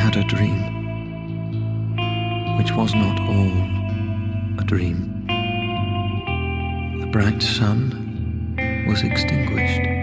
had a dream, which was not all a dream. The bright sun was extinguished.